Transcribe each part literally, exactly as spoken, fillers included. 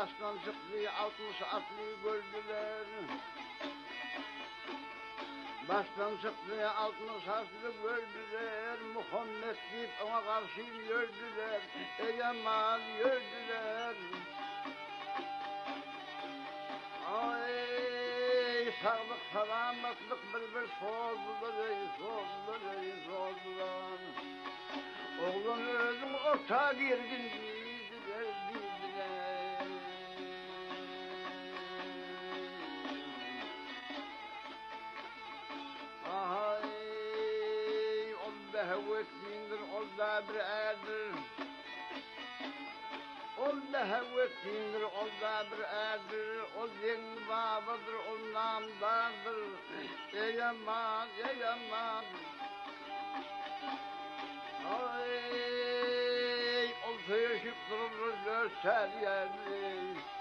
baştan çıktı altmış atlı gördüler. Baştan çıktı altmış atlı gördüler. Muhammed deyip ona karşı yördüler. Ey aman yördüler. Ay sağlık selametlik bir bir soldular ey soldular ey soldular. Oğlum özüm orta girgin diydiler diydiler. Ay ol da hevvetliğindir ol da bir erdir. Ol da hevvetliğindir ol da bir erdir. Ol zengi babadır ol namdardır. Ey aman ey aman. Ay, olsa yaşıp dururuz görsel yerli.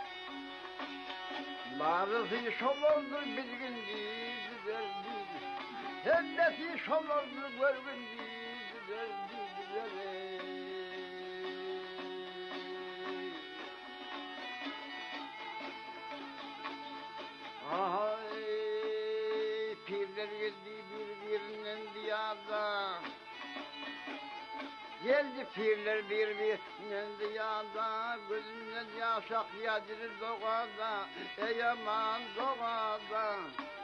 Bazısı şolordur bilgin değildir değil. Hendesi şolordur görgün değildir değildir. Ay, pirler geldi birbirinden diyarda. Geldi pirler birbirinden diyarda, gözümden yaş akyadır doğada, ey aman doğada.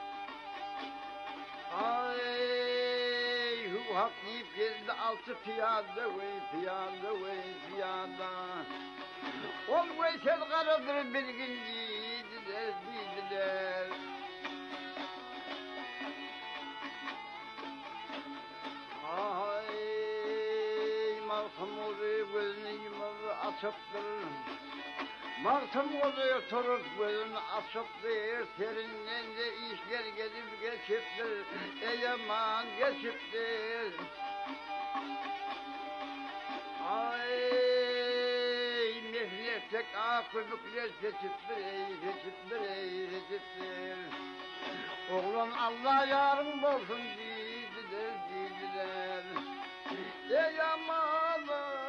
Ay, hu hak deyip geldi altı piyade, vey piyade, vey piyade. Ol veysel karadır bilgin değildiler, değildiler. Ay, Malkım oluyor gözünü yumalı açıptır. Malkım oluyor turuk gözünü açıptır. Serinden de işler gelip geçiptir. Ey aman geçiptir. Ay mehletek akıbükler seçiptir. Ey seçiptir ey seçiptir. Oğlan Allah yarım olsun dediler dediler. Ey aman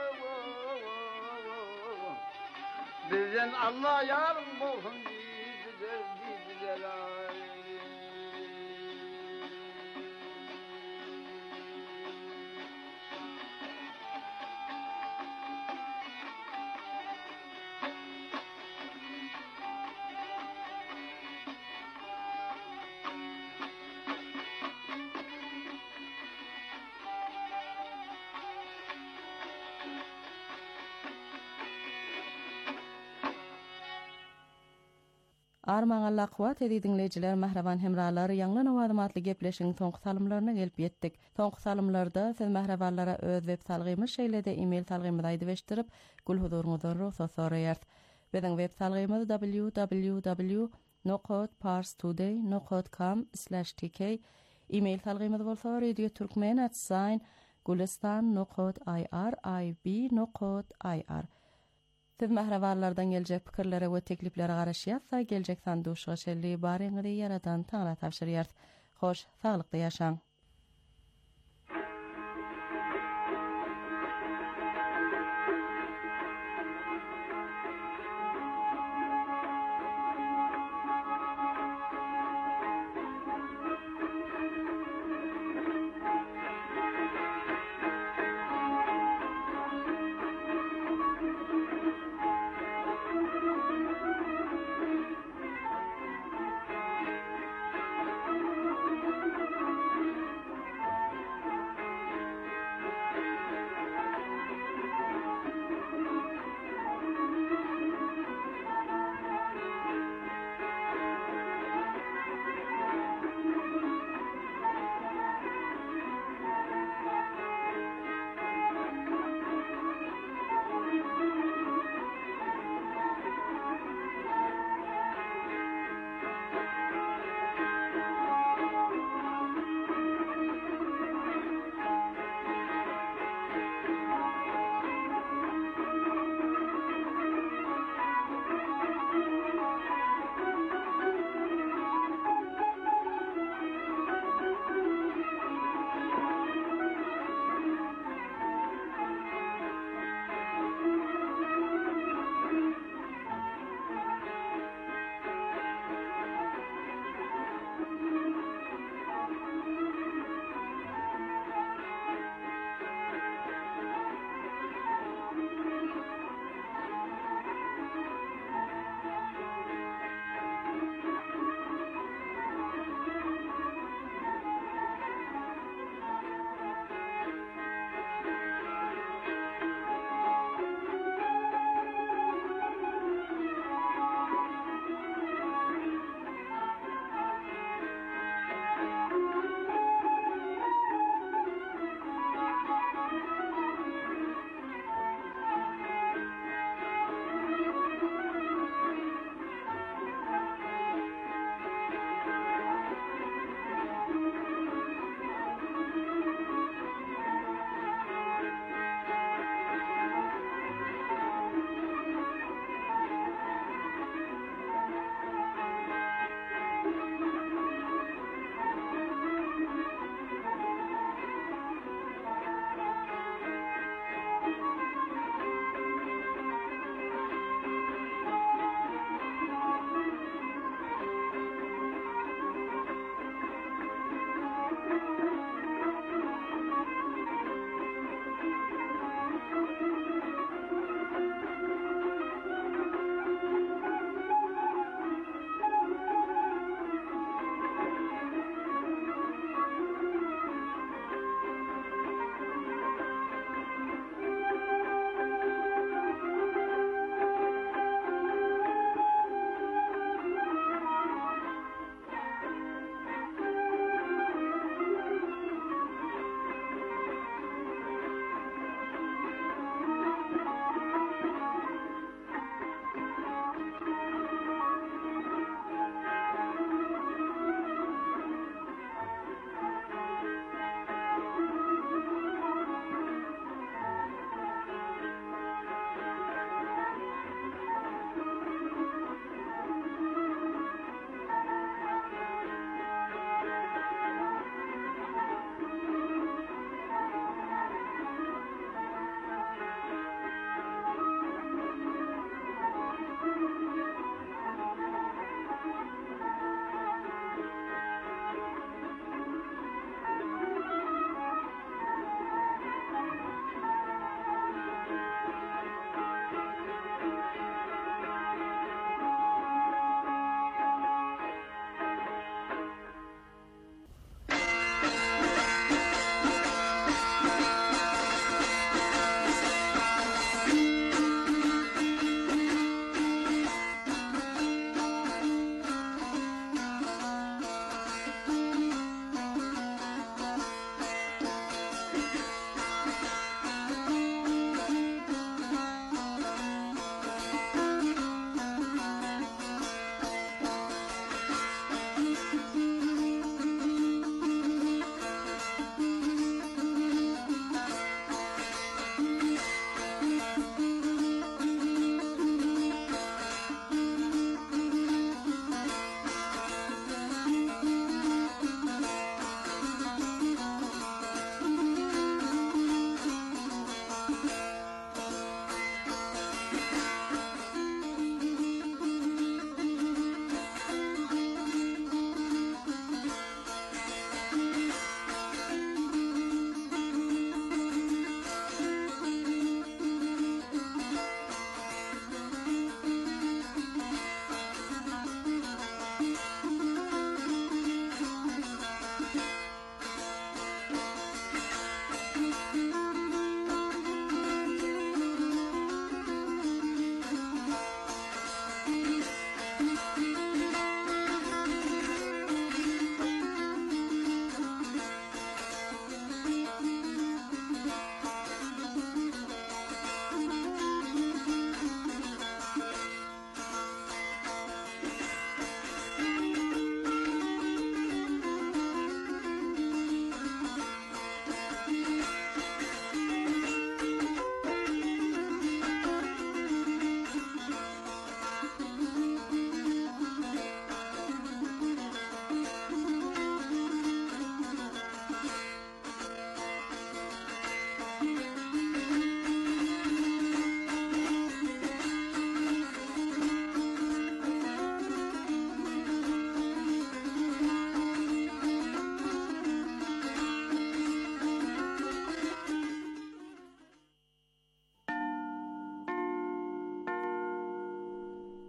bizden Allah yarım olsun dediler dediler ay. Arman Allah kuvvet edi dinleyiciler, mahraban hemralar, yanlı navadımatlı gepleşin tonq salımlarına gelip yettik. Tonq salımlarda siz mahraballara öz web salgymyz şeýlede e-mail salgymyzy aýdybeşdirip, gul huduruňyzdan ruhsat soraýar. Biziň web salgymyz w w w nokta parstoday nokta com slash t k. E-mail salgymyz bolsa radio turkmen at sign gulistan nokta i r i b nokta i r. Siz mahrabarlardan geljek pikirlere we tekliplere garaşýarsa, geljek sanduşyga şelli baryňyzy yaradan taňla tapşyrýar. Hoş, saglykda ýaşaň.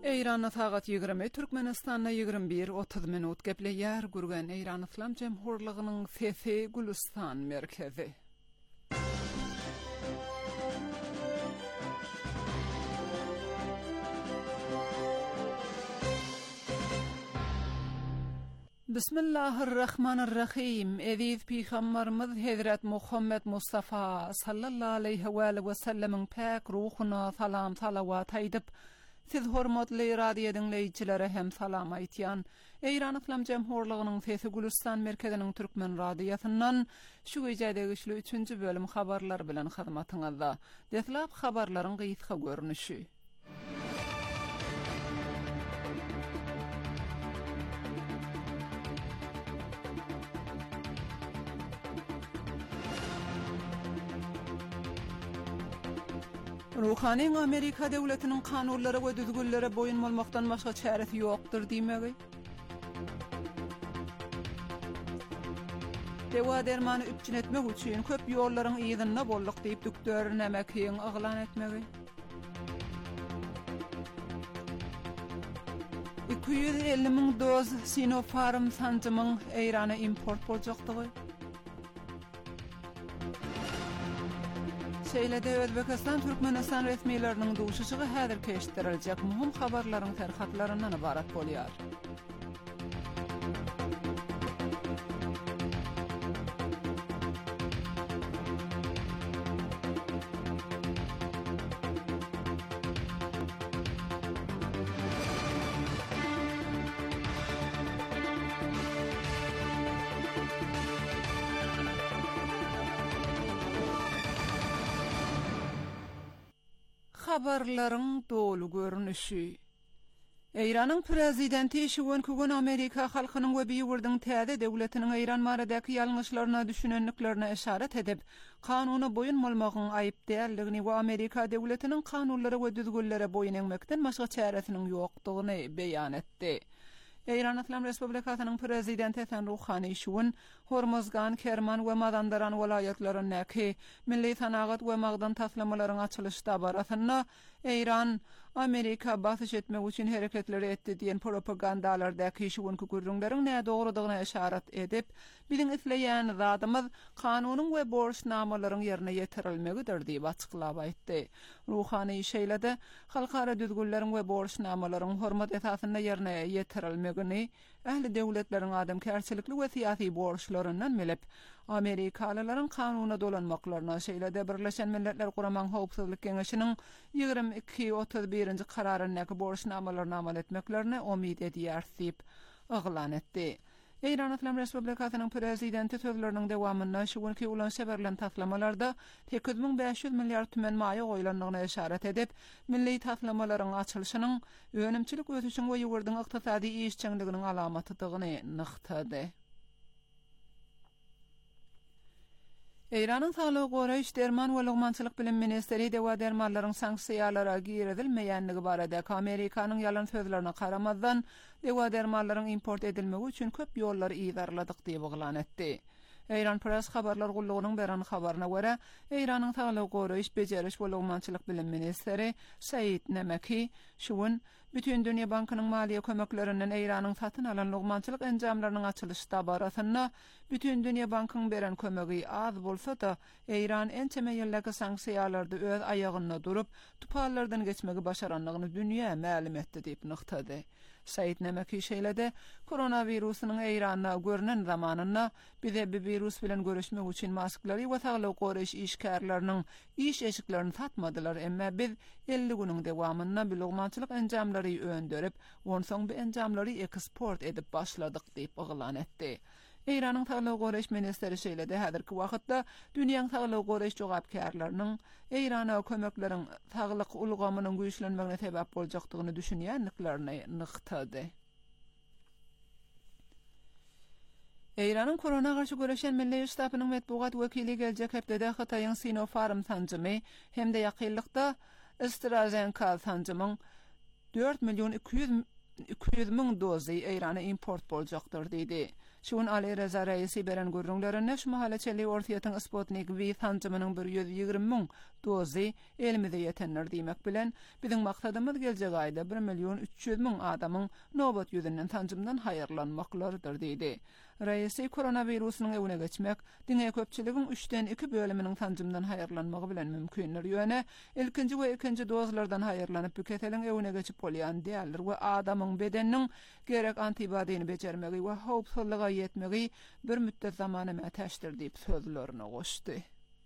Eýranda sagat ýygrimi, Türkmenistanda ýygrimi bir otuz minut gepleýär gurgan Eýran Islam Jemhurlygynyň sesi Gülistan merkezi. Bismillahirrahmanirrahim. Eziz Peygamberimiz Hazret Muhammed Mustafa sallallahu aleyhi ve sellem'in pek ruhuna salam salavat aýdyp, siz hormatly radio dinleýiçilere hem salam aýtýan. Eýran Islam Jemhurlygynyň sesi Gülistan merkeziniň türkmen radiosyndan şu gecädegi üçli üçünji bölüm habarlar bilen hyzmatyňyzda. Deslap habarlaryň gysga görnüşi. Ruhanyň Amerika döwletiniň kanunlara we düzgünlere boyun bolmakdan başga çäresi ýokdur diýmegi. Dewa dermany üpçün etmek üçin köp ýollaryň ýygyna bollyk diýip doktor nämekiň aglan etmegi. iki yüz elli min doz Sinopharm sancymyň Eýrana import boljakdygy. Şeýlede Özbekistan Türkmenistan resmiýetleriniň duşuşygy häzir keşdiriljek muhim habarlaryň terhatlaryndan ibarat bolýar. Habarlaryň dolu görnüşi. Eýranyň prezidenti şuwan kugun Amerika halkynyň we biýurdyň täze döwletiniň Eýran baradaky ýalňyşlaryna düşünenliklerine işaret edip, kanuny boyun bolmagyň aýyp däldigini we Amerika döwletiniň kanunlara we düzgünlere boyun eňmekden başga çäresiniň ýokdugyny beýan etdi. Eýran Islam Respublikasynyň prezidenti Hasan Ruhany şuwan Hormozgan, Kerman we Mazandaran welaýatlaryndäki milli sanagat we magdan taslamalaryň açylışda barasynda Eýran Amerika basyş etmek üçin hereketleri etdi diýen propagandalardaky şuwunky gürrüňleriň näme dogrudygyna işaret edip, biziň isleýän zadymyz kanunyň we borçnamalaryň ýerine ýetirilmegidir diýip açyklap aýtdy. Ruhany şeýlede halkara düzgünleriň we borçnamalaryň hormat esasyna ýerine ýetirilmegini, ähli döwletleriň adamkärçilikli we syýasy borçlaryndan melep, Amerikalylaryň kanuna dolanmaklaryna şeýlede Birleşen Milletler Guramaň Howpsuzlyk Geňeşiniň ýygrimi iki otuz birinji kararynyň borçnamalaryny amal etmeklerine umid edýär diýip aglan etdi. Eýran Islam Respublikasynyň prezidenti sözleriniň dowamynda şuwunky ulan seberlen taslamalarda sekiz bin beş yüz milliard tümen maýa goýulandygyna işaret edip, milli taslamalaryň açylşynyň önümçilik ötüşiň we ýurdyň ykdysady işçiliginiň alamatydygyny nykdy. Eýranyň Saglyk goraýyş derman we lugmançylyk bilim ministeri dewa dermanlaryň sanksiýalara giredilmeýänligi barada Amerikanyň ýalan sözlerine karamazdan dewa dermanlaryň import edilmegi üçin köp ýollar ýydarladyk diýip oglan etdi. Eýran Press habarlar gullugynyň beran habaryna görä, Eýranyň Saglyk goraýyş bejeriş we lugmançylyk bilim ministeri Said Nemeki şuwun bütün dünýä bankynyň maliýe kömeklerinden Eýranyň satyn alan lugmançylyk enjamlarynyň açylışda barasynda bütün dünýä bankynyň beren kömegi az bolsa-da Eýran ençeme ýyllary sanksiýalarda öz aýagyna durup tupallardan geçmegi başaranlygyny dünýä ma'lum etdi diýip nykdy. Said Nemeki şeýlede koronawirusynyň Eýranda görnen zamanynda bize bir virus bilen görüşmek üçin masklary we saglyk goraýyş işgärlerini iş eşiklerini satmadylar, emma biz elli günüň dowamynda bir lugmançylyk enjamlary öndürip, onsoň bu enjamlary eksport edip başladyk diýip oglan etdi. Eýranyň Saglyk goraýyş ministeri şeýlede häzirki wagtda dünýäň saglyk goraýyş jogapkärläriniň Eýrana kömekleriň saglyk ulgamynyň güýçlenmegine sebäp boljakdygyny düşünýänliklerini nykdy. Eýranyň korona garşy görüşen milli ştabynyň medbugat wekili geljek hepdede Hataýyň Sinopharm sanjymy hemde ýakynlykda AstraZeneca sanjymyň dört milyon iki yüz min dozy Eýrana import boljakdyr diýdi. Şuun Ali Reza Reisi beren görünglerine şu mahaleçeli ortiyatın Sputnik V tancımının bir yüz ýigirme müň dozy elimize yetenler diýmek bilen biziň maksatymyz geljek aýda bir milyon üç yüz müň adamyň nobat ýüzünden tancımdan haýyrlanmaklardyr diýdi. Reisi koronawirusynyň ewine geçmek, diňe köpçiligiň üçden iki bölüminiň tancımdan haýyrlanmagy bilen mümkindir ýöne ilkinji we ikinji dozlardan haýyrlanyp bu keteliň ewine geçip bolýan diýerler we adamyň bedeniniň gerek antibodyny bejermegi we howpsuzlyga ýetmegi bir müddet zamana mätäşdir diýip sözlerini goşdy.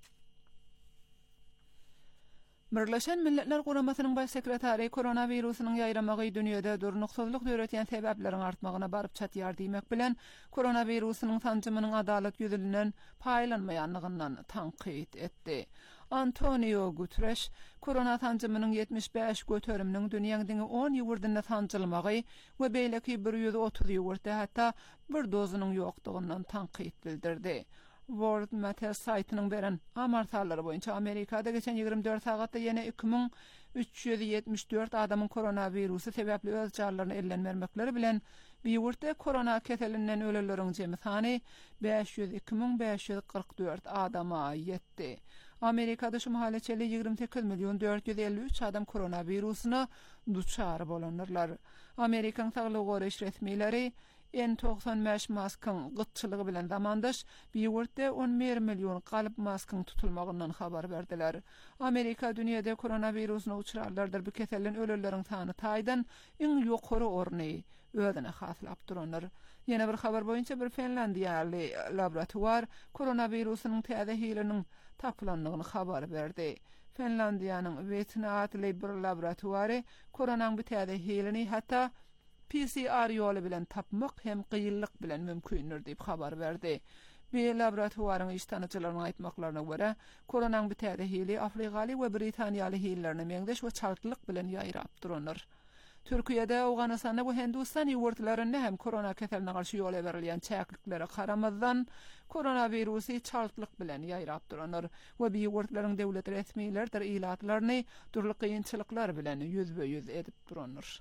Birleşen Milletler Guramasynyň baş sekretary koronawirusynyň ýaýramagy dünýede durnuksuzlyk döretýän sebepleriň artmagyna baryp çatýar diýmek bilen koronawirusynyň tancymynyň adalet ýüzünden paýlanmaýanlygyndan tanqid etdi. Antonio Guterres, korona tancymynyň yetmiş beş göteriminiň dünýäň on ýurdynda tancylmagy we beýleki bir yüz otuz ýurtda hatda bir dozynyň ýokdugyndan tanqid bildirdi. World Matters saytynyň beren amartallary boýunça Amerikada geçen ýygrimi dört sagatda ýene iki müň üç yüz ýetmiş dört adamyň koronavirusy sebäpli öz jarlaryny ellenmermekleri bilen bir ýurtda korona ketelinden ölenleriň jemy sany beş yüz iki müň beş yüz kırk dört adama ýetdi. Amerikada şu mahaleçeli ýygrimi sekiz milyon dört yüz elli üç adam koronavirusyna duçar bolanlar. Amerikan Saglyk Goraýş resmileri N doksan beş maskyň gytçylygy bilen zamandaş bir ýurtda on bir milyon galyp maskyň tutulmagyndan habar berdiler. Amerika dünýede koronawirusyna uçurarlardyr bu kesellin ölenleriň sany taýdan iň ýokary orny özüne haslap duranlar. Ýene bir habar boýunça bir Finlandiýaly laboratuar koronawirusynyň täze hiliniň tapylanlygyny habar berdi. Finlandiýanyň Vetna adly bir laboratuary koronanyň bu täze hilini hatda P C R ýoly bilen tapmak hem gyýyllyk bilen mümkindir diýip habar berdi. Bir laboratuaryň iştançylarynyň aýtmaklaryna görä, koronanyň bu täze hili Afrikaly we Britaniýaly hillerine meňdeş we çaltylyk bilen ýaýrap duranlar. Türkiýede, Awganystanda we Hindistan ýurtlaryna hem korona keseline garşy ýola berilýän çäkliklere garamazdan koronavirusy çaltylyk bilen ýaýrap duranlar we bu ýurtlaryň döwlet resmiýetleri ilatlaryny turly kynçylyklar bilen ýüzbe-ýüz edip duranlar.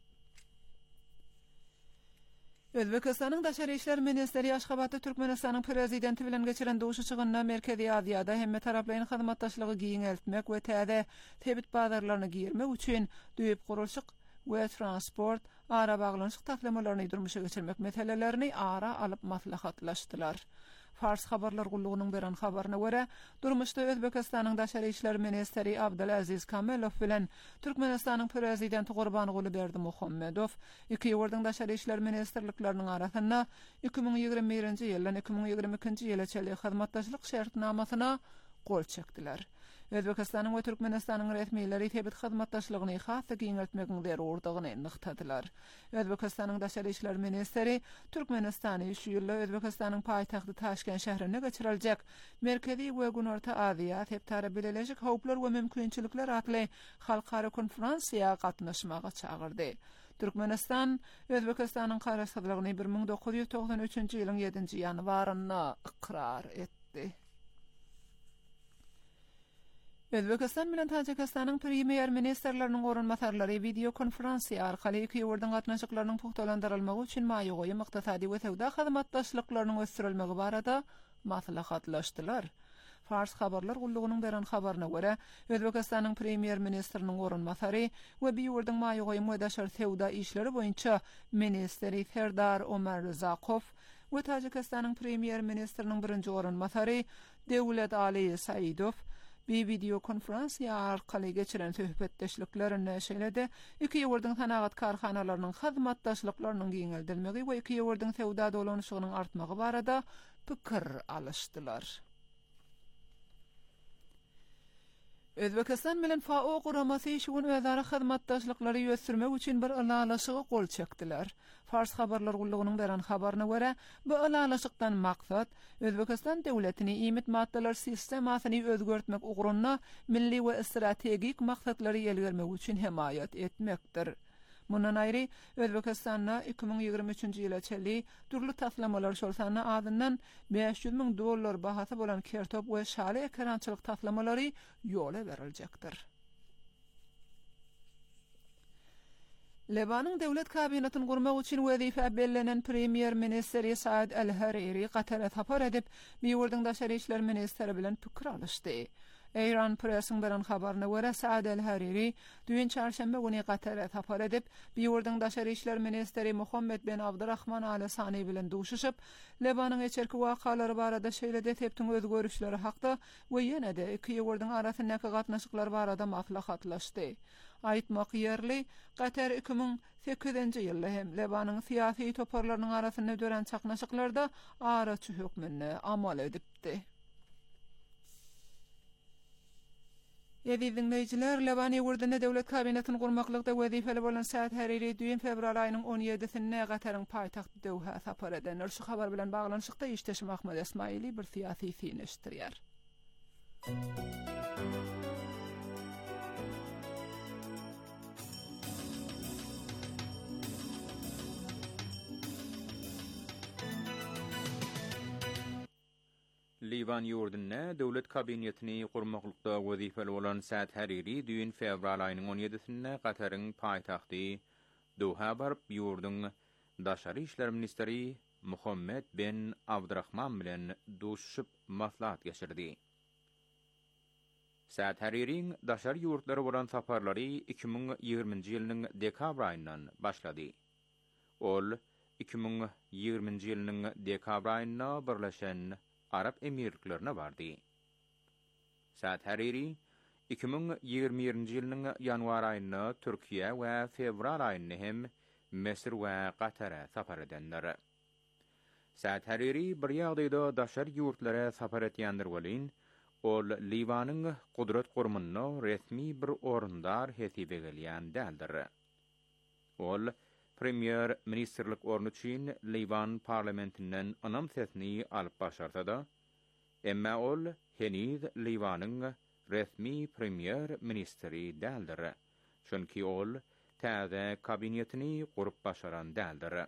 Özbekistanyň Daşary işler ministeri Aşgabatda Türkmenistanyň prezidenti bilen geçiren duşy çygynyna Merkezi Aziýada hemme taraplaryň hyzmatdaşlygy giňeltmek we täze tebit bazarlaryny girmek üçin düýüp gurulşyk we transport ara baglanyşyk taklamalarını durmuşa geçirmek meselelerini ara alıp maslahatlaşdylar. Fars habarlar gullugynyň beren habaryna görä, durmuşda Özbekistanyň Daşary işler ministeri Abdulaziz Kamilov bilen Türkmenistanyň prezidenti Gurbanguly Berdimuhammedow iki ýurdyň Daşary işler ministerlikleriniň arasynda iki müň ýygrimi birinji ýyldan iki müň ýygrimi ikinji ýyla çelek hyzmatdaşlyk şertnamasyna gol çekdiler. Özbekistanyň we Türkmenistanyň resmiýetleri tebit hyzmatdaşlygyny hasy giňeltmegiň zerurdygyny nyktadylar. Özbekistanyň Daşary işler ministeri Türkmenistany şu ýylla Özbekistanyň paýtagty Taşkent şäherine geçiriljek Merkezi we Günorta Aziýa teptara Birleşik Howplar we Mümkinçilikler atly halkara konferensiýa gatnaşmaga çagyrdy. Türkmenistan Özbekistanyň garaşdyrlygyny bir müň dokuz ýüz doksan üçinji ýylyň ýedinji ýanwaryna ikrar etdi. Özbekistan bilen Tajikistanyň premier ministerleriniň orunmatarlary video konferensiýa arkaly iki ýurdyň gatnaşyklarynyň puhtalandyrylmagy üçin maýygoý myktasady we sowda hyzmatdaşlyklarynyň ösdürilmegi barada maslahatlaşdylar. Fars habarlar gullugynyň beren habaryna görä, Özbekistanyň premier ministeriniň orunmatary we bir ýurdyň maýygoý müdaşar sowda işleri boýunça ministeri Serdar Ömer Rzakow we Tajikistanyň premier ministeriniň birinji orunmatary Dewlet Ali Saidow bir video konferensiýa arkaly geçiren söhbetdeşliklerini şeýlede iki ýurdyň sanagat karhanalarynyň hyzmatdaşlyklarynyň giňeldilmegi we iki ýurdyň sowda dolanyşygynyň artmagy barada pikir alışdylar. Özbekistan bilen F A O guramasy şuň özara hyzmatdaşlyklary ýötürmek üçin bir alalaşygy gol çekdiler. Fars habarlar gullugynyň beren habaryna görä, bu alalaşykdan maksat Özbekistan döwletini iýmit maddalar sistemasyny özgörtmek ugrunna milli we strategik maksatlary ýelbermek üçin hemaýat etmekdir. Mundan aýry Özbekistanda iki müň ýygrimi üçinji ýyla çelli turly taslamalar şolsana adyndan beş yüz müň dollar bahasy bolan kertop we şaly ekrançylyk taslamary ýola beriljekdir. Lebanyň döwlet kabinetini gurmak üçin wezife bellenen Premier Ministeri Saad el-Hariri Qatar'a tapar edip, Biwurdyň daşary işler ministeri bilen pikir alışdy. Eýran presiň beren habaryna görä Saad el-Hariri düýün çarşamba güni Qatar'a tapar edip, Biwurdyň daşary işler ministeri Muhammed bin Abdurrahman Al Sani bilen duşuşyp, Lebanyň eçerki wakalary barada şeýle tepdiň öz görüşleri hakda we ýene-de iki ýurdyň arasyndaky gatnaşyklar barada maslahatlaşdy. Aýtmak ýerli, Qatar iki ming sekizinji ýylda hem Lebanyň syýasy toparlarynyň arasynda dören çaknaşyklarda araçy hökmüni amal edipdi. Ýa-da dinleýijiler, Lebany ýurduny döwlet kabinetini gurmaklykda wezifeli bolan Saad Hariri düýün fevral aýynyň on ýedisinde Qataryň paýtagty Dowha sapar eden. Şu habar bilen baglanyşykda işdeşim Ahmed Esmaili bir syýasy fiňeşdirýär. Livan ýurduny döwlet kabinetini gurmaklykda wezifeli bolan Saad Hariri düýün fevral aýynyň on ýedisinde Qataryň paýtagty Dowha baryp ýurduň daşary işler ministeri Muhammed bin Abdurrahman bilen duşuşyp maslahat geçirdi. Saad Haririň daşary ýurtlary bolan saparlary iki ming ýygrymynjy ýylynyň dekabr aýyndan başlady. Ol iki ming ýygrymynjy ýylynyň dekabr aýyna Birleşen Arap Emirliklerine bardy. Saad Hariri iki ming ýygrymyňy ýylynyň ýanwar aýyna Türkiýe we fevral aýyny hem Mesir we Qatar'a sapar edenler. Saad Hariri bir ýagdaýda daşary ýurtlara sapar etýändir welin, ol Livanyň Gudret Gurumuny resmi bir orundar hesibe gelýän däldir. Ol Premier Ministerlik ornu üçin Livan parlamentinden anam sesini alyp başarsa da, emma ol heniz Livanyň resmi Premier Ministeri däldir. Çünki ol täze kabinetini gurup başaran däldir.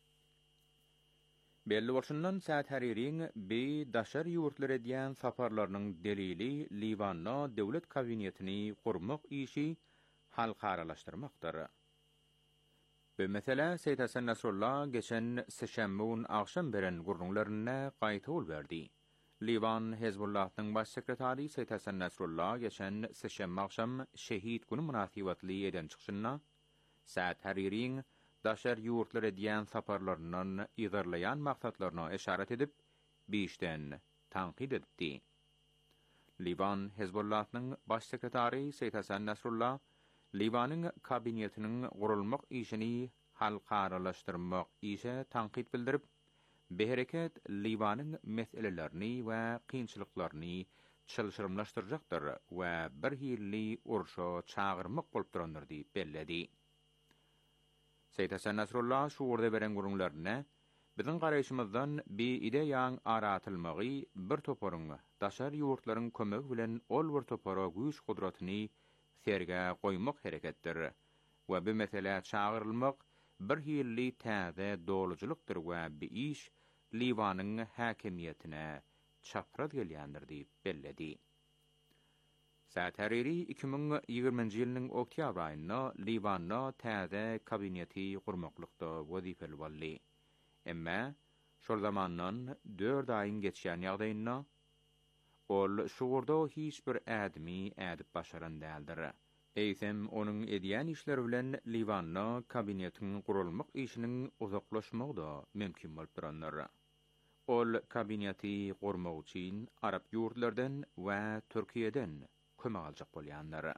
Belli bolşundan Saad Haririň bi daşar ýurtlara edýän saparlarynyň delili Livanyň döwlet kabinetini gurmak işi halkaralaşdyrmakdyr. Bu mesele Seýid Hasan Nasrullah geçen seşembe akşam beren gurrunlaryna gaýta berdi. Livan Hezbollah'nyň baş sekretary Seýid Hasan Nasrullah geçen seşembe akşam şehit güni münasibetli eden çykyşyna Saad Haririň daşar ýurtlara edýän saparlarynyň ýygyrlayan maksatlaryna eşaret edip, biişden tanqid etdi. Livan Hezbollah'nyň baş sekretary Seýid Hasan Nasrullah Livanyň kabinetiniň gurulmak işini halkaralaşdyrmak işe tanqid bildirip, behereket Livanyň meselelerini we kynçylyklaryny çylşyrymlaşdyrjakdyr we bir hilli urşa çağırmak bolup durandyr diýip belledi. Seýid Hasan Nasrullah şu urda beren gurunlaryna biziň garaýşymyzdan bi ideýaň aratylmagy bir toparyň daşar ýurtlaryň kömegi bilen ol bir topara güýç gudratyny serge goýmak hereketdir we bu mesele çağırylmak bir hilli täze dolujulukdyr we bu iş Livanyň häkimiýetine çaprat gelýändir diýip belledi. Saad Hariri iki ming ýygrymynjy ýylynyň oktyabr aýynda Livanyň täze kabineti gurmaklykda wezifeli boldy. Emma şol zamandan dört aýyn geçýän ýagdaýynda ol şuurda hiç bir admi edip başaran däldir. Eýsem onuň edýän işleri bilen Livanyň kabinetiniň gurulmak işiniň uzaklaşmagda mümkin bolup duranlar. Ol kabineti gurmak üçin Arap ýurtlardan we Türkiýeden kömek aljak bolýanlar.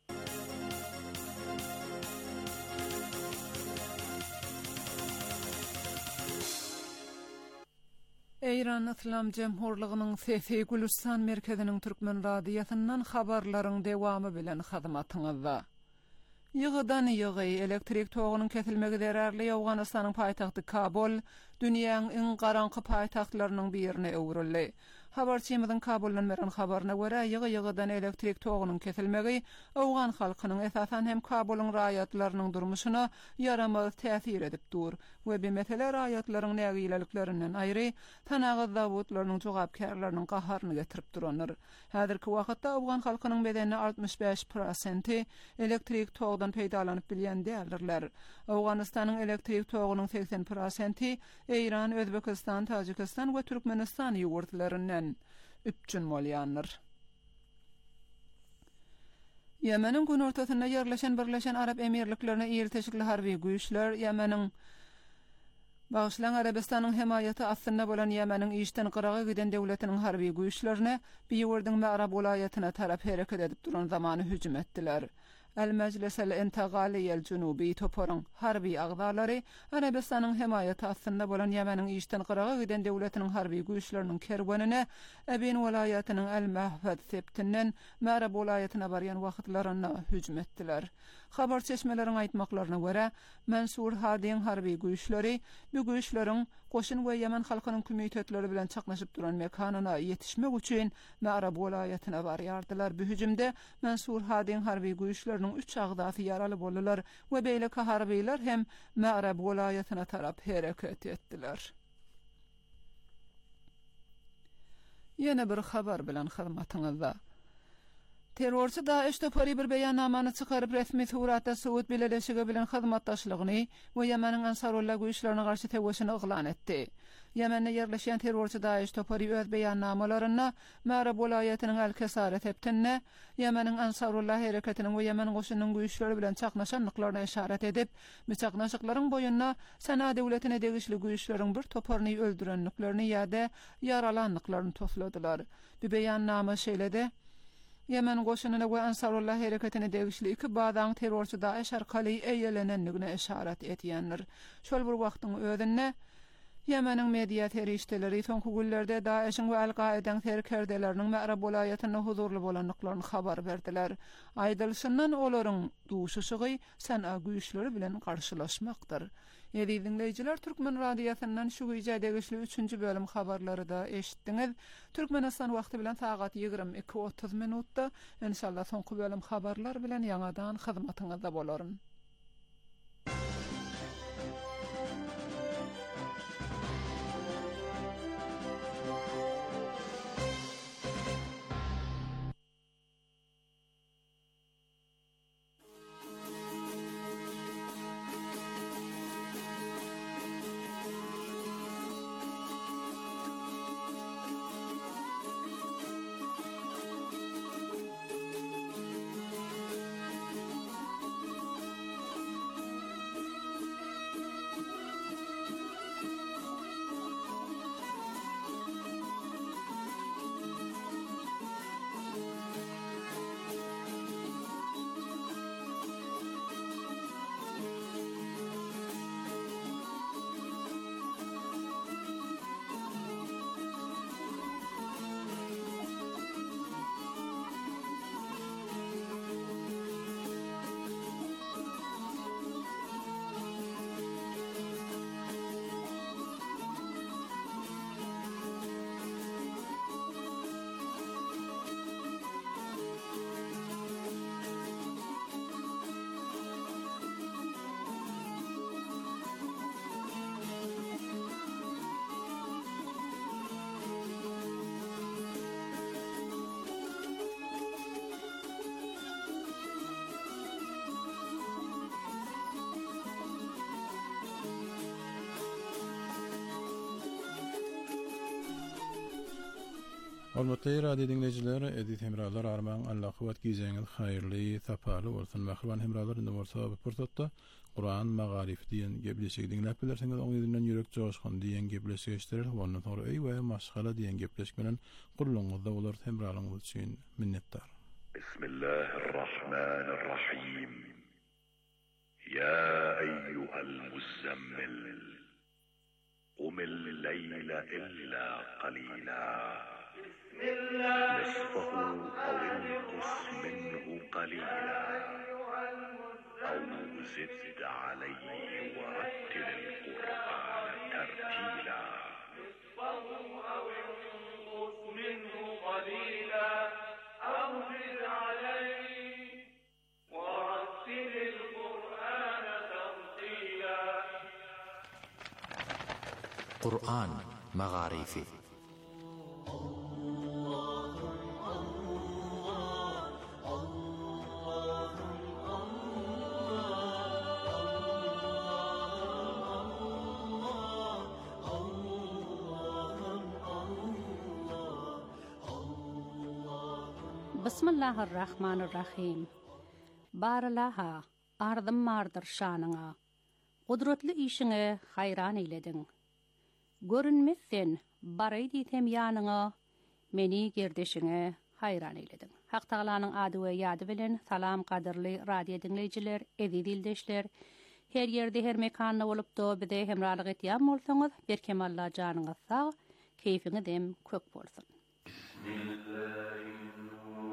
Eýran Islam Jemhurlygynyň Sesi Gülistan merkeziniň türkmen radiýasyndan habarlaryň dewamy bilen hyzmatyňyzda. Ýygydan ýygy elektrik togynyň kesilmegi derärli Awganystanyň paýtagty Kabul dünýäniň iň garaňky paýtagtlarynyň birine öwrüldi. Habarçymyzyň Kabuldan beren habaryna görä, ýygy-ýygydan elektrik togynyň kesilmegi Awgan halkynyň esasan hem Kabulun raýatlarynyň durmuşyna yaramaz täsir edip dur we bu mesele raýatlaryň nägilelikleriniň aýry tanagy zawodlarynyň jogapkärleriniň gaharyny getirip duranlar. Häzirki wagtda Awgan halkynyň bedenine altmış beş prosent elektrik togdan peýdalanyp bilýän däldirler. Awganystanyň elektrik togynyň seksen prosent Eýran, Özbekistan, Tajikistan we Türkmenistan ýurtlarinden üpçün bolýanlar. Yemenin gün ortasında yerleşen Birleşen Arap Emirliklerine iyil teşikli harbi güýçler Yemenin Bağışlan Arabistanyň hemayaty aslynda bolan Yemenin işten gyraga giden döwletiniň harbi güýçlerine bir ýurdun Ma'rab welaýatyna tarap hereket edip duran zamany hüjüm etdiler. El-Meclis el-Intigali el-Junubi toporun harbi agdalary Arabistanyň hemayaty aslynda bolan Yemenin işten gyraga giden döwletiniň harbi güýçleriniň kerwenine Ebin welaýatynyň El-Mahfaz septinden Ma'rab welaýatyna barýan wagtlaryna hüjüm etdiler. Habar çeşmeleriň aýtmaklaryna görä, Mansur Hadiň harbi güýçleri bu güýçleriň goşun we Yemen halkynyň kümitetleri bilen çaknaşyp duran mekanyna ýetişmek üçin Ma'rab welaýatyna barýardylar. Bu hüjümde Mansur Hadiň harbi güýçleriniň üç agdasy ýaraly boldylar we beýle harbiler hem Ma'rab welaýatyna tarap hereket etdiler. Ýene bir habar bilen hyzmatyňyzda. Terrorçy Daeş topary bir beýannamany çykaryp resmi suratda Suud bileşigi bilen hyzmatdaşlygyny we Yemeniň Ansarullah güýçlerine garşy teweşini oglan etdi. Yemen'de yerleşen terrorçy Daeş topary öz beýannamalaryna Ma'rab welaýatynyň el-Kesare septinde Yemeniň Ansarullah hereketiniň we Yemen goşunynyň güýçleri bilen çaknaşanlyklaryna işaret edip, bu çaknaşyklaryň boýunna Sana döwletine degişli güýçleriň bir toparyny öldürenliklerini ýa-da yaralanlyklaryny topladylar. Bu beýannama şeýlede Yemen goşunyna we Ansarullah hereketine degişli iki badan terrorçy Daeş arkaly eýelenenligine işaret etýänler. Şol bir wagtyň özünde Yemeniň media terişdeleri soňky günlerde Daeşiň we Al-Qaedaň terkerdeleriniň Ma'rab welaýatyna huzurly bolanlyklaryny habar berdiler. Aýdylşyndan olaryň duşuşygy Sana güýçleri bilen garşylaşmakdyr. Ýa-da dinleýijiler, Türkmen radiýasyndan şu güýje degişli üçünji bölüm habarlary da eşitdiňiz. Türkmenistan wagty bilen sagat ýygrimi iki otuz minutda inşallah soňky bölüm habarlar bilen ýaňadan hyzmatyňyzda bolaryn. Hormatly radio dinleyijiler, edit hemralar arman Allah kuvvet gizeňiz haýyrly, tapaly bolsun. Mahriban hemralar indi bolsa bu pursatda Kur'an magarif diýen gepleşigi dinläp bilersiňiz, oň ýerinden ýürek joşgan diýen gepleşigi eşitiler. Ondan sonra ey we maşgala diýen gepleşik bilen gurulňyzda bolar hemralaryňyz üçin minnetdar. Bismillahirrahmanirrahim. Ya eyyuhal muzammil qum al-leyla illa qalila. نصفه أو انقص منه قليلا أو زد عليه ورتل القرآن ترتيلا منه قليلا أو زد عليه ورتل القرآن ترتيلا. قرآن مغاريفي. بسم الله الرحمن الرحيم. Baralaha, ardım mardır şanına. Kudretli işine hayran eyledin. Görünmezsen baray ditem yanına, meni gerdeşine hayran eyledin. Hak Tağlanın adı ve yadı bilen salam kadirli radyo dinleyiciler, ezi dildeşler, her yerde her mekanına olup da bide hemralık etiyam olsanız, bir kemalla canınız sağ, keyfini dem kök bolsun. Bismillahirrahmanirrahim.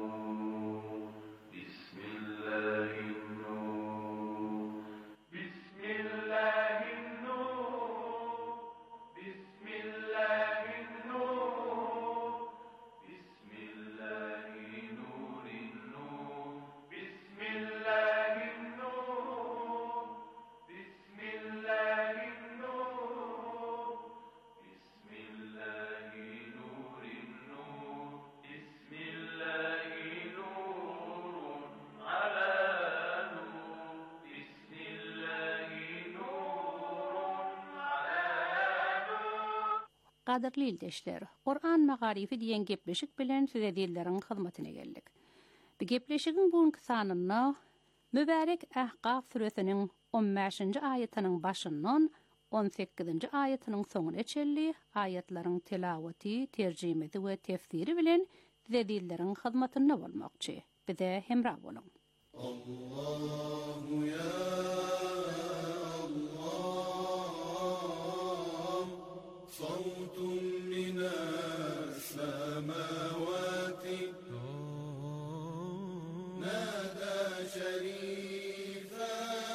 Qadirli ildeşler, Qur'an magarifi diyen gepleşik bilen size dillerin hizmetine geldik. Bu gepleşikin bugünkü sanını Mübarek Ahqaf suresinin on beşinci ayetinin başından on sekizinci ayetinin sonuna çelli ayetlerin tilaveti, tercümesi ve tefsiri bilen size dillerin hizmetine olmakçı. Bize hemrah olun. Allahu ya صوت من السماوات نادى شريفا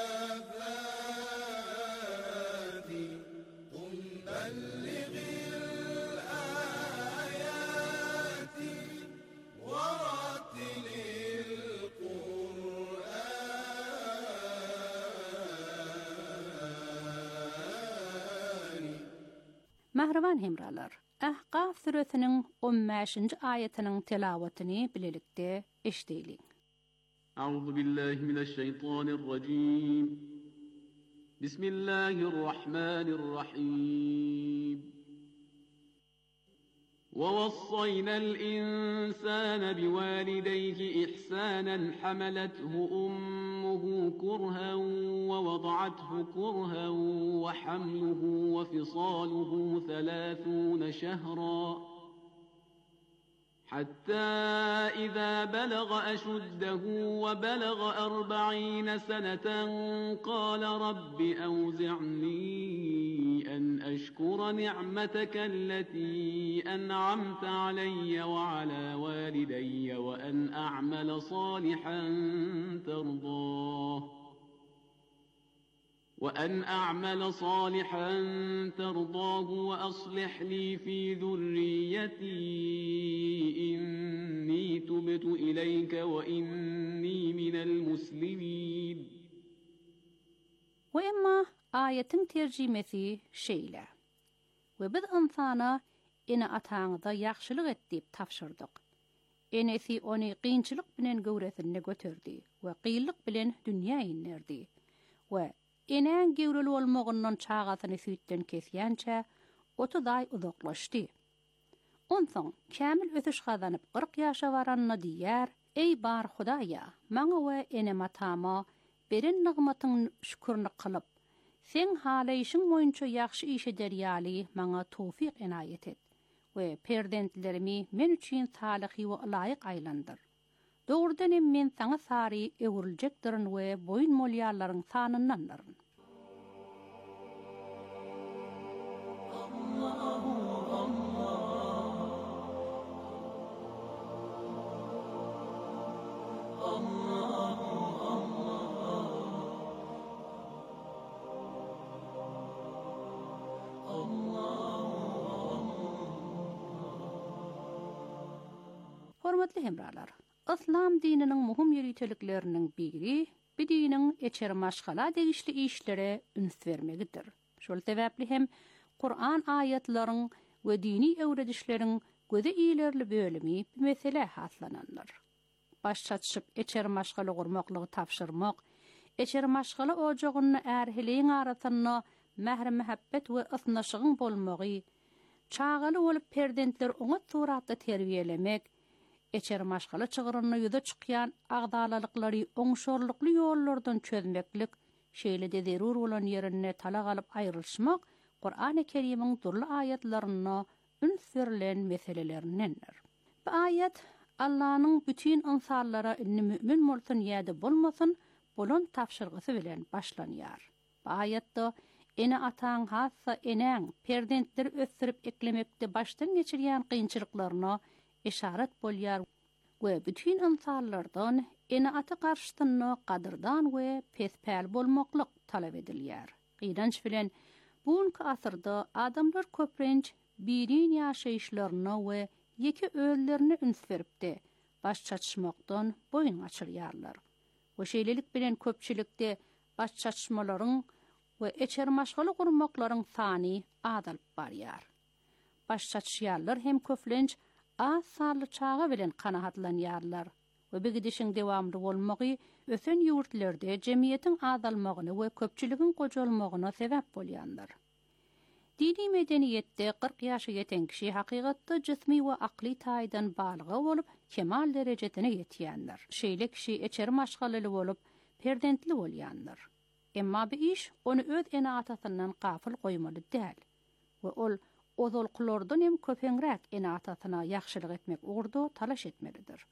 فاتي قم بلغ الآيات ورتل Mahravan hemralar, Ahqaf suresinin on beşinci ayetinin tilavetini bilelikte eşdeylin. Euzu billahi mineşşeytanirracim. Bismillahirrahmanirrahim. ووصينا الإنسان بوالديه إحسانا حملته أمه كرها ووضعته كرها وحمله وفصاله ثلاثون شهرا حتى إذا بلغ أشده وبلغ أربعين سنة قال رب أوزعني أن أشكر نعمتك التي أنعمت علي وعلى والدي وأن أعمل صالحا ترضاه وأن أعمل صالحا ترضاه وأصلح لي في ذريتي إني تبت إليك وإني من المسلمين. وإما آية ترجمة شيلة وبد أنثانا إن أتاڭda yaxşılık etdip tafşırdık. Enesi onu qiyinçilik bilen göwresine götürdi ve qiyinlik bilen dünya inlerdi. Ve enen gewreli olmagyndan çağasyny süýtden kesýänçe otuz ay uzaklaşdy. Onsoň kämil ötüş gazanyp qırk ýaşa baranyna diýär: "Ey bar Hudaýa, maňa we eneme tama berin nygmatyň şükürni kılıp, sen halaýyşyň boýunça ýaxşy iş ederýäli maňa tawfiq enaýet et we perdentlerimi men üçin salyhy we laýyk aýlandyr. Dogrudan men saňa sary öwriljekdirin we boyun molýarlaryň sanyndandyrin." Hürmetli hemralar, İslam dininiň muhim ýeritelikleriniň biri bidiniň eçer maşgala degişli işlere üns vermegidir. Şol sebäpli hem Kur'an ayetlaryň we dini öwredişleriň göze iýerli bölümi bir mesele haslananlar. Baş çatşyp eçer maşgala gurmaklygy tapşyrmak, eçer maşgala ojagyny ärhiliň arasyna mehr mehabbet we ysnaşygyň bolmagy, çağaly bolup perdentler oňa suratda terbiyelemek, eçer maşgala çygyryny ýüze çykýan agdalalyklary oňşorlukly ýollardan çözmeklik, şeýle-de zerur bolan ýerine tala galyp aýrylşmak Qur'an-ı Kerim'iň durly ayetlaryna üns verilen meselelerindendir. Bu ayet Allah'ın bütün insanlara inni mümin bolsun ýa-da bolmasyn bolan tapşyrgysy bilen başlanýar. Bu ayetde ene ataň hassa eneň perdentleri ösürip eklemekde baştan geçirýän kynçylyklaryna işaret bolýar we bütün insanlardan ene ata garşysyna gadyrdan we pespäl bolmaklyk talap edilýär. Gynanç bilen buňky asyrda adamlar köprenç birin ýaşaýyşlaryna we ýeki öllerini üns beripdi. Baş çatışmakdan boyun açyrýarlar. Bu şeýlelik bilen köpçilikde baş çatışmalaryň we eçer maşgaly gurmaklaryň sany azalyp barýar. Baş çatışýarlar hem köplenç az sarly çağa bilen kanahatlanýarlar we bu gidişiň dewamly bolmagy ösen ýurtlerde jemgyýetiň azalmagyny we köpçiligiň gojolmagyna sebäp bolýandyr. Dini medeniýetde kırk ýaşa ýeten kişi hakykatda jismi we akly taýdan balyga bolup kemal derejetine ýetýändir. Şeýle kişi eçer maşgalaly bolup perdentli bolýandyr. Emma bu iş onu öz ene atasyndan gafil goýmaly däl we ol ozolkulardan hem köpeňräk ene atasyna ýakşylyk etmek urdu talaş etmelidir.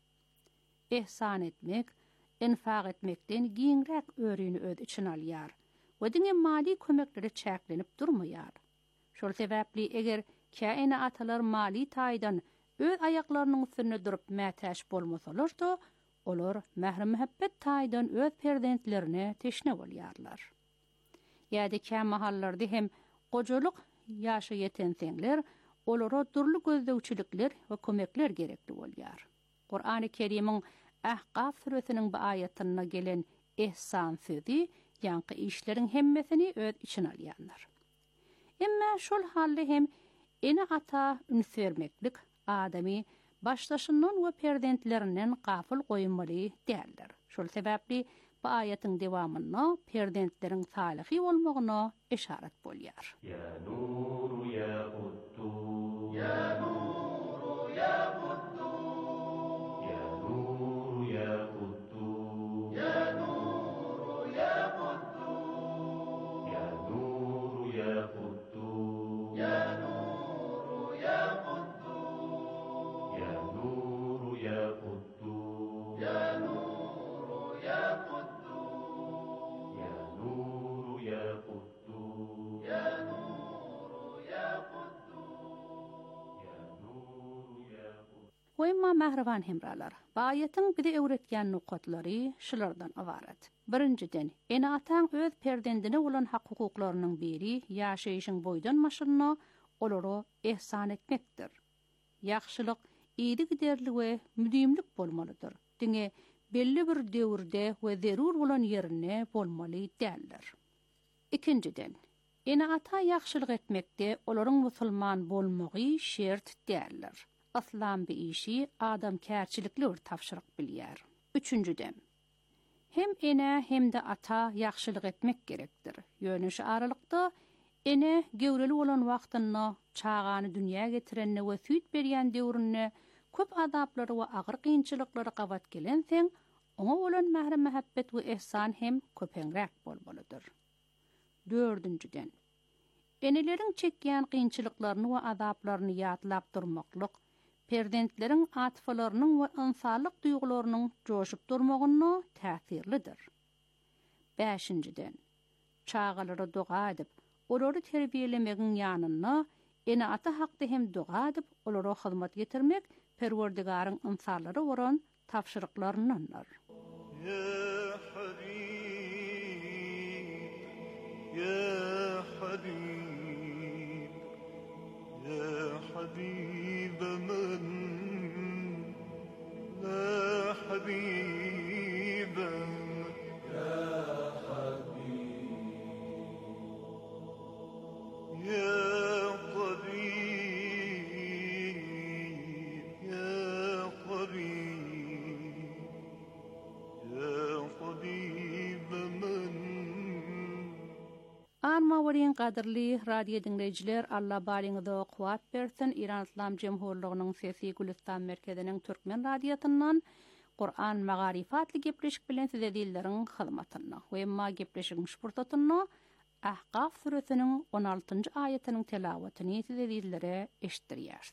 Ehsan etmek, infaq etmekden giňrek öýrüni öz için alýar we diňe mali kömekleri çäklenip durmaýar. Şol sebäpli eger käine atalar mali taýdan öz aýaklarynyň üstüne durup mätäş bolmasalar-da, olar mehr mehabbet taýdan öz perdentlerine teşne bolýarlar. Ýa-da kä mahallarda hem gojoluk ýaşa ýeten seňler olara durly gözlegçilikler we kömekler gerekli bolýar. Qur'an-ı Kerim'iň Ahqaf suresiniň bu aýatyna gelen ihsan sözi ýanky işleriň hemmesini öz için alýanlar. Emma şol halde hem ene ata üns vermeklik adamy başlaşyndan we perdentlerinden gafil goýmaly däldir. Şol sebäpli bu aýatyň dewamyna perdentleriň salyhy bolmagyna işaret bolýar. Ya nuru ya quddus ya nuru ya quddus ya nuru ya quddus ya nuru ya quddus ya nuru ya quddus ya nuru ya quddus ya nuru ya quddus ya nuru ya quddus ya nuru ya quddus ya nuru ya Goýma mähriban hemralar, bu aýatyň bize öwretýän nukatlary şulardan ibaret. Birinciden, ene ataň öz perdendine bolan hak hukuklarynyň biri ýaşaýyşyň boýdan maşyna olary ihsan etmekdir. Ýakşylyk iýdi giderli we müdimlik bolmalydyr. Diňe belli bir döwürde we zerur bolan ýerine bolmaly däldir. Ikinciden, ene ata ýakşylyk etmekde olaryň musulman bolmagy şert däldir. Aslan bir işi adam kärçilikli bir tapşyryk bilýär. Üçüncüden, hem ene hem de ata ýakşylyk etmek gerekdir. Ýönüşi aralykda ene gewreli bolan wagtyna çağany dünýä getirenine we süýt berýän döwrüne köp azaplary we agyr kynçylyklary gabat gelen seň oňa bolan mehr mehabbet we ihsan hem köpeňräk bolmalydyr. Dördüncüden, eneleriň çekýän kynçylyklaryny we azaplaryny ýatlap durmaklyk perdentleriň atfalarynyň we insanlyk duýgularynyň joşup durmagyna täsirlidir. Beşinciden, çağalara dua edip, olary terbiyelemegiň ýanyna ene ata hakda hem dua edip, olara hyzmat getirmek Perwerdigaryň insanlara bolan tapşyryklarynyňdyr. Ya Habib, ya Habib, ya Habib men Arma warin qadirli radio dinleyiciler Allah balığıda kuvat bersin İran İslam Cemhurluğu'nun sesi Gülistan merkezinin Türkmen radyatından Kur'an magarifatlı gepleşik bilen size dillerin hizmetine ve emma gepleşik şpurtatına Ahqaf suresinin on altıncı ayetinin telavatını size dillere eşittiriyert.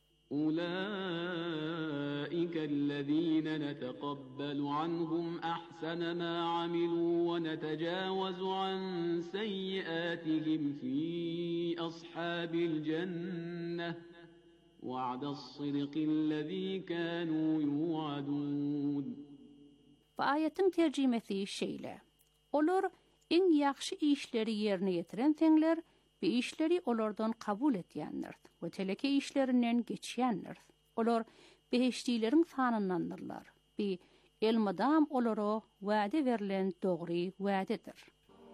أولئك الذين نتقبل عنهم أحسن ما عملوا ونتجاوز عن سيئاتهم في أصحاب الجنة وعد الصدق الذي كانوا يوعدون. Ayetin tercümesi şeyle. Olur en yaxşı işleri yerine getiren tenler bir işleri olardan kabul etyenler ve teleke işlerinden geçyenler. Olar beheştilerin sanınlandırlar. Bir elmadam olaro vade verilen doğru vadedir.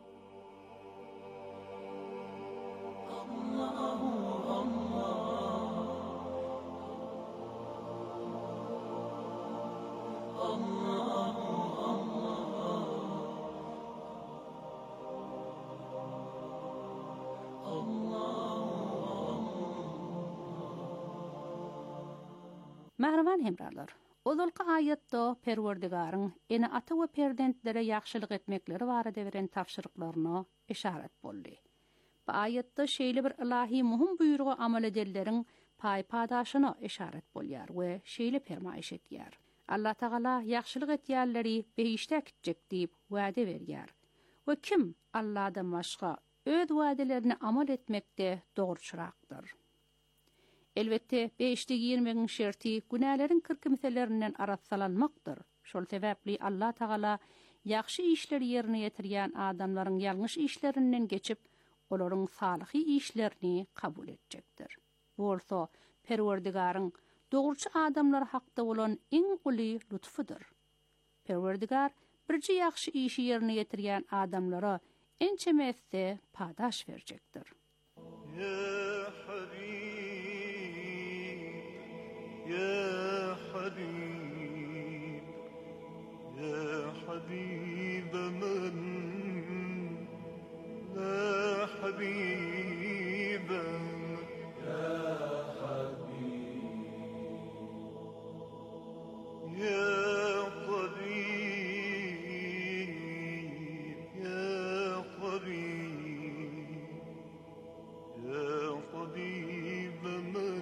Mehriban hemrarlar, ozulky ayetde Perwerdigarın ene ata we perdentlere ýagşylyk etmekleri barada beren tapşyryklaryna işaret boldy. Bu ayetde şeýle bir ilahi muhim buyrıgy amal edenleriň paýpadaşyna işaret bolýar we şeýle fermaýş etýär. Allah Taala ýagşylyk etýärleri beýişde kitjek diýip wada berýär. We kim Allahdan başga öz wadelerini amal etmekde dogruçyrakdyr. Elbette beşte yirmiň şerti günälerin kırkymselerinden aratsalanmakdyr. Şol sebäpli Allah Taala ýagşy işleri ýerine ýetirýän adamlaryň ýalňyş işlerinden geçip olaryň salyhy işlerini kabul etjekdir. Bolsa Perwerdigaryň dogruçy adamlar hakda bolan iň uly lutfudyr. Perwerdigar birji ýagşy işi ýerine ýetirýän adamlara ençemezde padaş berjekdir. يا حبيب يا حبيب من لا حبيب يا حبيب يا طبيب يا طبيب يا طبيب من.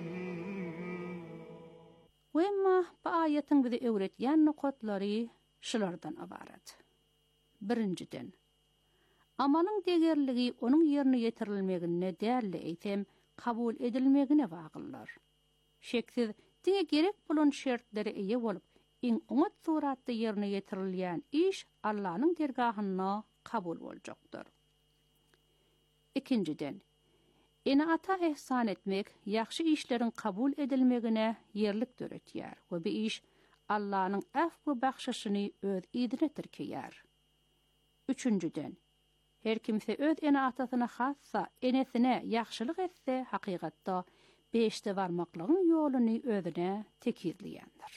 Wemma bu ayetin bize öwretýän nokatlary şulardan ibaret. Birinciden, amalyň degerligi onuň ýerine ýetirilmegine däli eýtem kabul edilmegine baglylar. Şeksiz diňe gerek bolan şertlere eýe bolup, iň umut suratda ýerine ýetirilýän iş Allahyň dergahyna kabul boljakdyr. Ikinciden, ene ata ihsan etmek, yaxşı işlerin kabul edilmegine yerlik döretýär we bu iş Allahyň af we bagşyşyny öz idine tirkeýär. Üçüncüden, her kimse öz ene atasyna hassa enesine yaxşylyk etse, hakykatda beşte barmaklygyň ýoluny özüne tekirleýändir.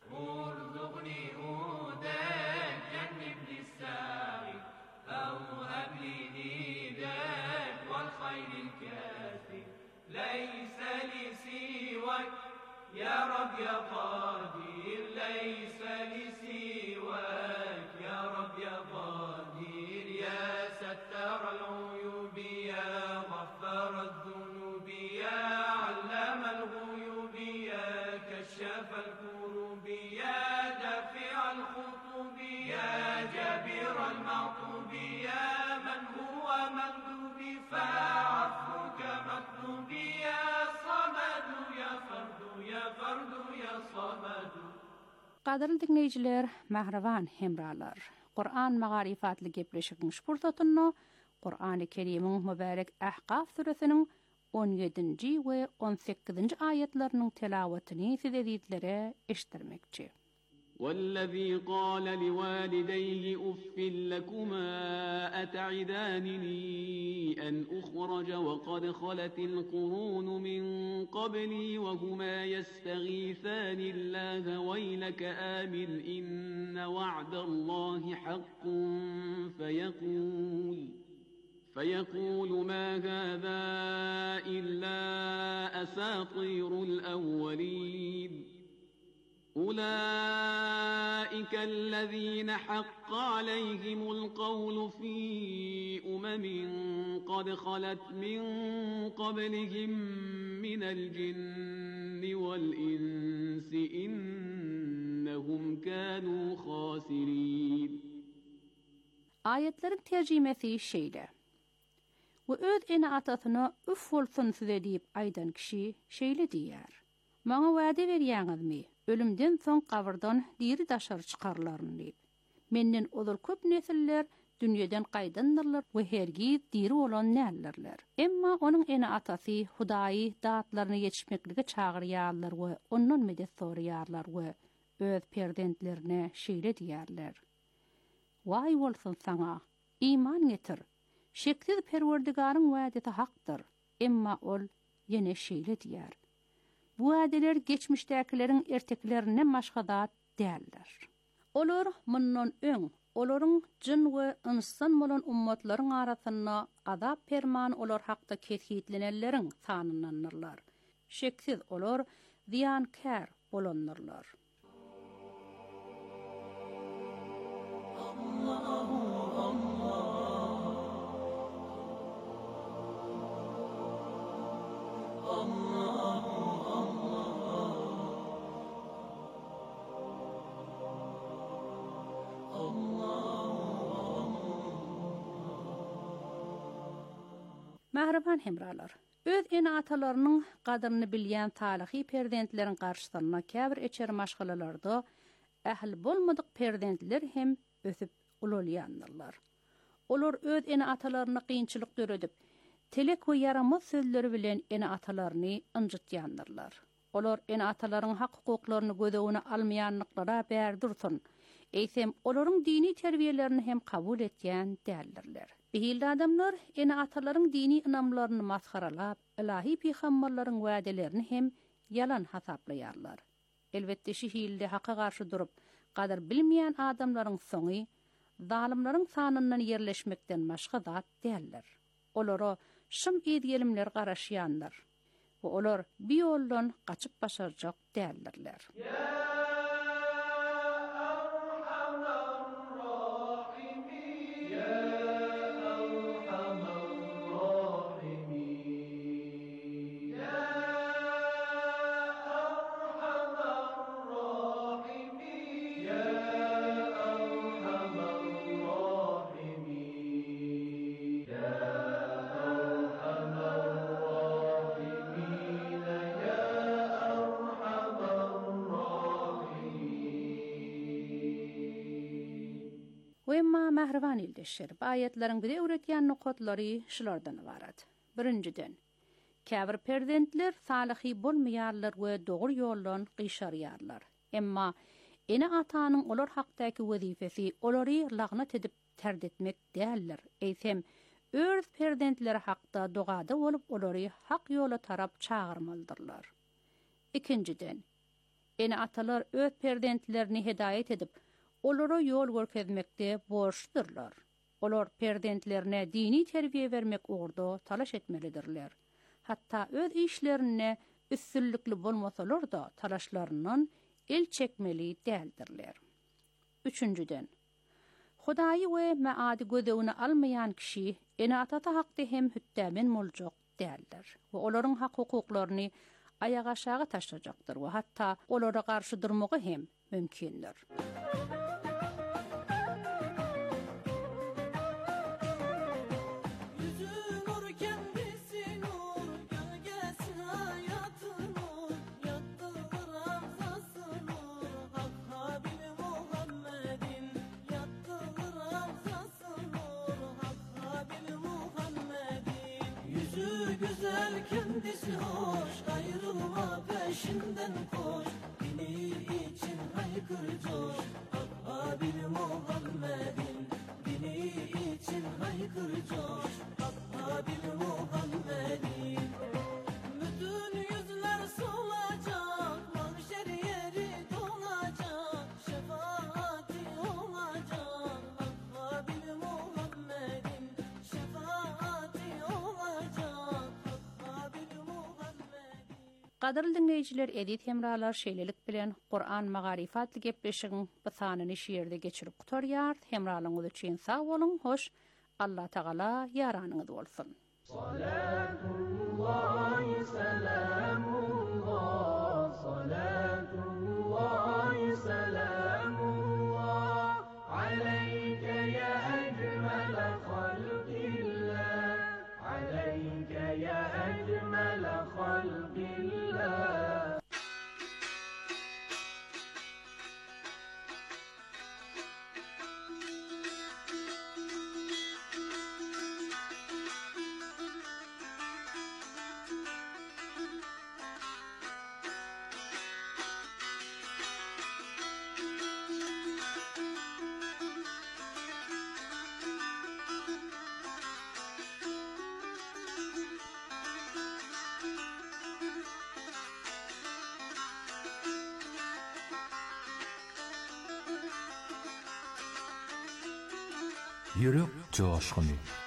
ليس لي سواك يا رب يا قدير ليس لي سواك يا رب يا قدير يا ستار العيوب يا غفار الذنوب يا علام الغيوب يا كشاف الكروب يا دافع الخطوب يا جابر المعطوب يا من هو مندوب فعفوك مطلوب يا صمد يا فرد يا فرد يا صمد. Qadirli dinleyijiler, mahravan hemralar. Qur'an magarifatly gepleşigiň şpurtatyny Qur'an-ı Kerim'iň mübarek Ahqaf suresiniň on ýedinji we on sekizinji ayetleriniň telawatyny size diýdilere eşitdirmekçi. والذي قال لوالديه أف لكما أتعدانني أن أخرج وقد خلت القرون من قبلي وهما يستغيثان الله ويلك آمن إن وعد الله حق فيقول فيقول ما هذا إلا أساطير الأولين أولئك الذين حق عليهم القول في أمم قد خلت من قبلهم من الجن والإنس إنهم كانوا خاسرين. Ayetlerin tercümesi şeýle. Ve öz ene atasyna üf bolsun size diýip aýdan kişi şeýle diýär. Maňa wada berýäňizmi? Ölümden soň gabrdan diri daşar çykarlaryny diýip. Menden olar köp nesiller dünýeden gaýdandyrlar we hergiz diri bolan nälerler. Emma onuň ene atasy Hudaýy datlaryny ýetişmeklige çagyrýarlar we ondan medet sorýarlar we öz perdentlerine şeýle diýerler. Vay bolsun sana, iman getir. Şeksiz Perwerdigaryň wa'deti hakdyr. Emma ol ýene şeýle diýär. Bu wa'deler geçmişdäkileriň erteklerine maşgadat däldir. Olar mundan öň, olaryň jin we insan bolan ummatlaryň arasyna azap perman olar hakda ketgitlenenleriň sanynanyrlar. Şeksiz olar ziyankar bolanlarlar. Mähriban hemralar, öz ene atalarynyň gadyryny bilýän talyhy perdentleriň garşysyna käbir eçer maşgalalarda ähli bolmadyk perdentler hem ösüp ululýandylar. Olar öz ene atalaryna kynçylyk döredip, telek we yaramaz sözleri bilen ene atalaryny ynjytýandyrlar. Olar ene atalaryň hak hukuklaryny gödegine almaýanlyklara bär dursun. Eýsem olaryň dini terbiýelerini hem kabul etýän däldirler. Behilde adamlar ene atalaryň dini inamlaryny maskaralap, ilahi peýgamberleriň wa'delerini hem yalan hasaplaýarlar. Elbette şi hilde haka garşy durup, gadar bilmeýän adamlaryň soňy zalimlaryň sanyndan yerleşmekden başga zat däldir. Olara şym edgelimler garaşýandyr. Bu olar bir ýoldan gaçyp başarjak däldirler. Emma mähriban ildeşer, bu ayetleriň bir öwretýän nokatlary şulardan ibarat. Birinciden, käbir perdentler salihy bolmaýarlar we dogry ýoldan gyşarýarlar. Emma ene atanyň olar hakdaky wezifesi olary lagnat edip terdetmek däldir. Eýsem, öz perdentleri hakda dogada bolup olary hak ýola tarap çağırmalydyrlar. Ikinciden, ene atalar öz perdentlerini hidaýet edip olara yol görkezmekde borçludurlar. Olar perdentlerine dini terbiye vermek uğurda talaş etmelidirler. Hatta öz işlerine üstünlükli bolmasalar da talaşlarından el çekmeli däldirler. Üçüncüden, Hudaýy we maady gödegine almaýan kişi ene atata hakda hem hüttämen boljak däldir. We olaryň hak hukuklaryny ayağa aşağı taşıyacaktır ve hatta olara karşı durmağı hem mümkündür. Kendisi hoş, ayrılma peşinden koş. Dini için haykır coş, Habib Muhammed'in. Dini için haykır coş, Habib Muhammed'in. Bütün yüzler solacak, mahşer yeri dolacak, şefaati olacak, Habib Muhammed'in şefaati. Qadarly dinleyijiler, edit hemralar şeýlelik bilen Qur'an magarifatly gepleşigiň bu sanyny şiýerde geçirip gutarýar. Hemralaryňyz üçin sag bolun, hoş. Allah Taala yaranyňyz bolsun. Salatullahi selamullah, salatullahi selamullah, aleyke ya ecmel halqillah, aleyke ya ecmel halqillah. Yürek coşkunu.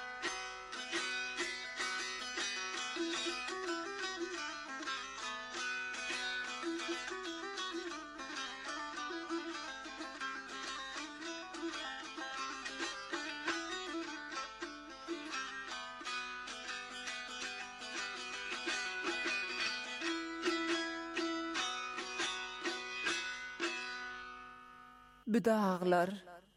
Bidağlar.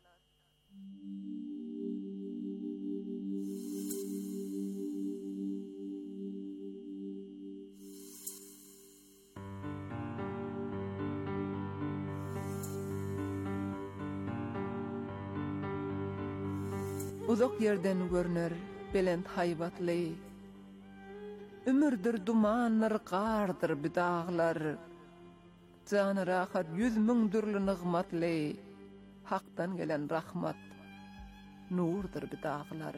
Uzak yerden görner belent haybatly. Ömürdir dumanlar qardır bidağlar. Canı rahat yüz müngdürlü nıgmatly. Hakdan gelen rahmat nurdur bidağlar.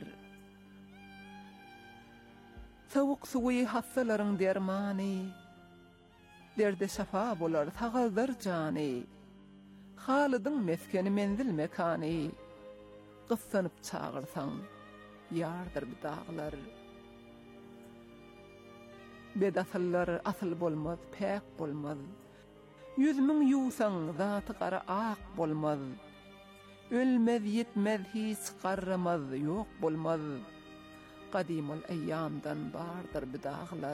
Soğuk suwi hassaların dermani. Derde şafa bolar tağaldır cani. Halidin meskeni menzil mekani. Qıssanıp çağırsan yardır bidağlar. Bedasallar asıl bolmaz, pek bolmaz. Yüzmün yusan zatı qara ak bolmaz. Ölmez yetmez hiç qarramaz, yok bolmaz. Qadimul eyyamdan bardır bidağlar.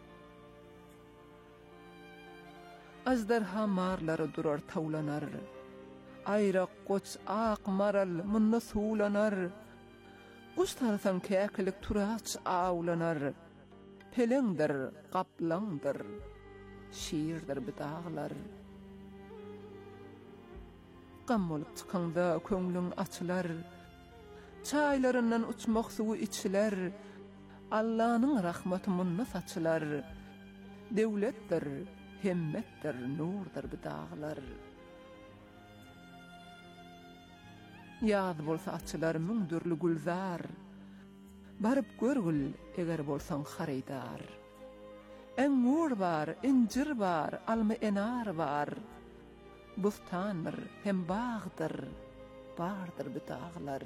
Azdarha marları durar tavlanar. Ayrak qoç ak maral munna suulanar. Quştarsan käkilik turaç ağulanar. Pelengdir, qaplangdir, şiirdir bidağlar. Qam olup çıkanda köңlüň açılar. Çaylarından uçmak suwu içiler. Allah'nın rahmeti munna saçılar. Devletdir, hemmetdir, nurdir bidağlar. Yaz bolsa açılar müngdürlü gülzar. Barıp görgül eger bolsan xaridar. Engur var, incir var, alma enar var. Bustandır, hem bağdır, bardır bidağlar.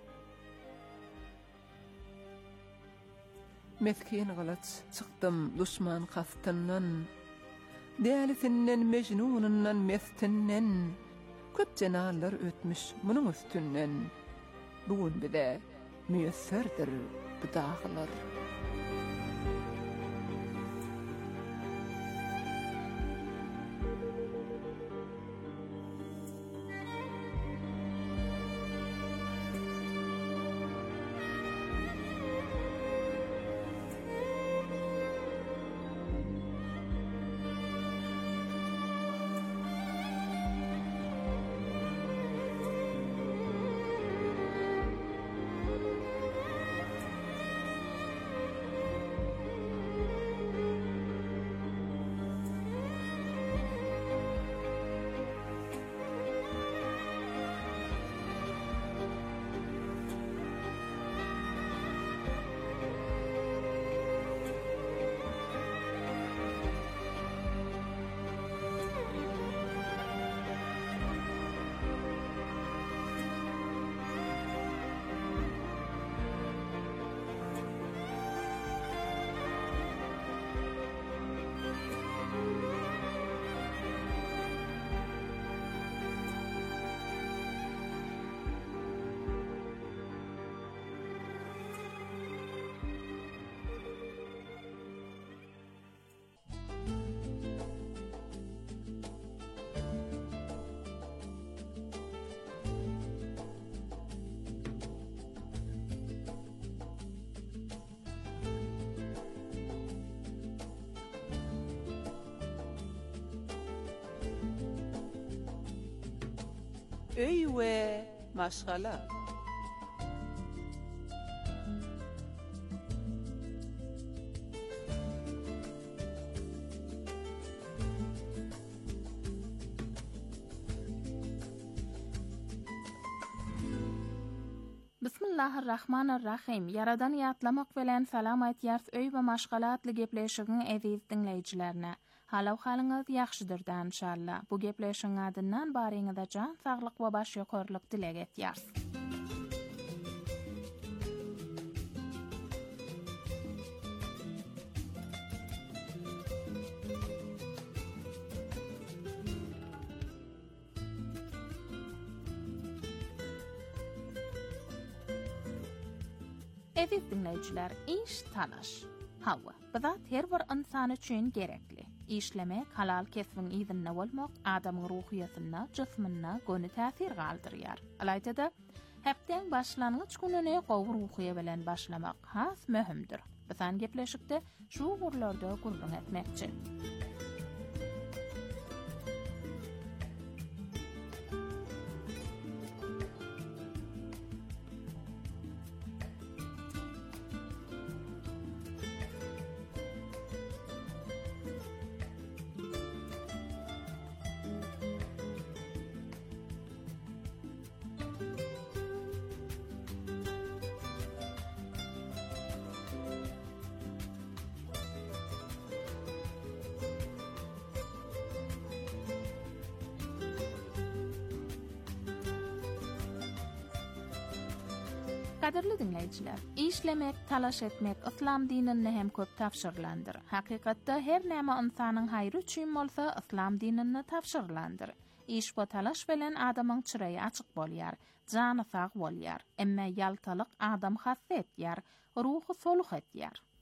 Meskin galaç çıktım düşman kastından. Dälisinden mecnunundan mestinden. Köp cenallar ötmüş bunun üstünden. Bugün bide müyesserdir bidağlar. öy we maşgala. Bismillahirrahmanirrahim. Yaradan yatlamak bilen salam aýtýar öý we maşgalatly gepleşigiň eziz dinleýijilerine. Halaw halyňyz ýaxşydyr inşallah. Bu gepleşigiň adyndan baryňyza jan saglyk we baş ýokarlyk dileg etýär. Eziz dinleyijiler, iş talaş. Hawa, bizat her bir insan üçin gerekli. İşlemek, halal kesbiň izinne bolmak, adamyň ruhiýatyna, jismine göni täsir galdyrýar. Alayda hepden başlanyç gününe gowy ruhiýa bilen başlamak has möhümdir. Bizan gepleşikde şu gurlarda gurrun etmekçi. Kadirli dinleyijiler, işlemek, talaş etmek İslam dininde hem köp tafsirlandyr. Hakykatda her näme insanyň haýry üçin bolsa İslam dininde tafsirlandyr. İş we talaş bilen adamyň çyragy açyk bolýar, jany sag bolýar, emma ýaltalyk adam hasset ýar, ruhy soluh etýär.